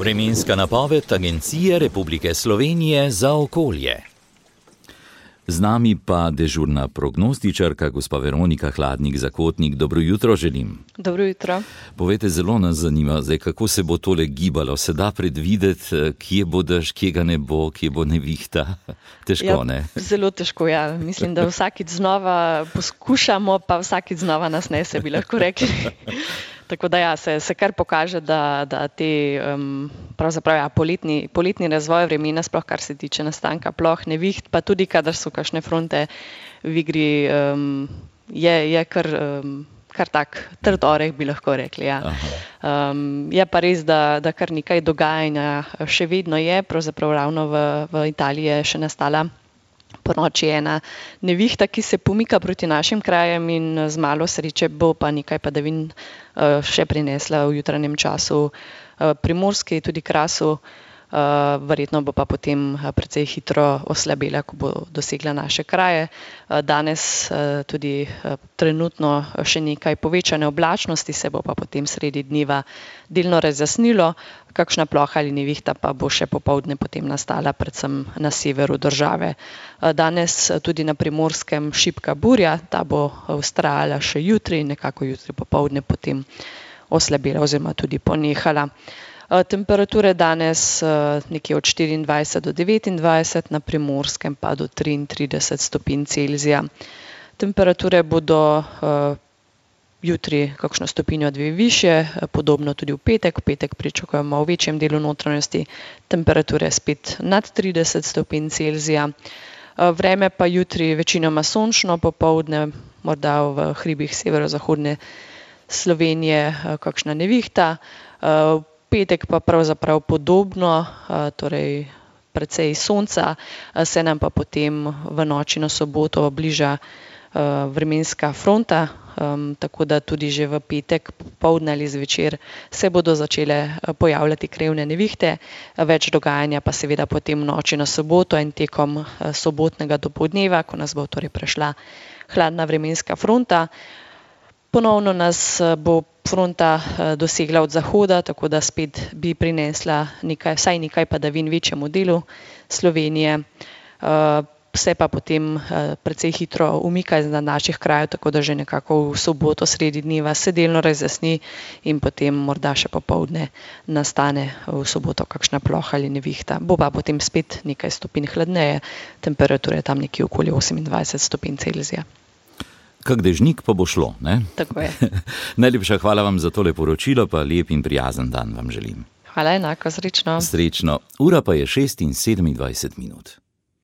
Vremenska napoved Agencije Republike Slovenije za okolje. Z nami pa dežurna prognostičarka, gospa Veronika Hladnik-Zakotnik. Dobro jutro želim. Dobro jutro. Povejte, zelo nas zanima, zdaj, kako se bo tole gibalo. Se da predvideti, kje bo dež, kje ga ne bo, kje bo nevihta? Težko, ne? Zelo težko, ja. Mislim, da vsakič znova poskušamo, pa vsakič znova nas nese, bi lahko rekli. Tako da ja, se kar pokaže, da te poletni razvoj vremena, sploh kar se tiče nastanka ploh, neviht, pa tudi kadar so kakšne fronte v igri, je kar tak trd oreh, bi lahko rekli. Ja. Je pa res, da kar nekaj dogajanja še vedno je, pravzaprav ravno v Italiji je še nastala po noči ena nevihta, ki se pomika proti našim krajem in z malo sreče bo pa nekaj padavin še prinesla v jutranjem času Primorski, tudi Krasu. Verjetno bo pa potem precej hitro oslabela, ko bo dosegla naše kraje. Danes tudi trenutno še nekaj povečane oblačnosti, se bo pa potem sredi dneva delno razjasnilo. Kakšna ploha ali nevihta pa bo še popoldne potem nastala, predvsem na severu države. Danes tudi na Primorskem šibka burja, ta bo vztrajala še jutri, nekako jutri popoldne potem oslabela oziroma tudi ponehala. Temperature danes nekje od 24 do 29, na Primorskem pa do 33 stopinj Celzija. Temperature bodo jutri kakšno stopinjo dve višje, podobno tudi v petek. V petek pričakujemo v večjem delu notranjosti temperature spet nad 30 stopinj Celzija. Vreme pa jutri večinoma sončno, popoldne morda v hribih severozahodne Slovenije kakšna nevihta. Petek pa pravzaprav podobno, torej precej sonca, se nam pa potem v noči na soboto bliža vremenska fronta, tako da tudi že v petek popoldne ali zvečer se bodo začele pojavljati krevne nevihte. Več dogajanja pa seveda potem v noči na soboto in tekom sobotnega dopoldneva, ko nas bo torej prešla hladna vremenska fronta. Ponovno nas bo fronta dosegla od zahoda, tako da spet bi prinesla vsaj nekaj padavin večjemu delu Slovenije. Se pa potem precej hitro umika iz naših krajev, tako da že nekako v soboto sredi dneva se delno razjasni in potem morda še popoldne nastane v soboto kakšna ploha ali nevihta. Bo pa potem spet nekaj stopinj hladneje, temperature tam nekje okoli 28 stopinj Celzija. Kak dežnik pa bo šlo, ne? Tako je. Najlepša hvala vam za tole poročilo, pa lep in prijazen dan vam želim. Hvala, enako, srečno. Srečno. Ura pa je 6:27.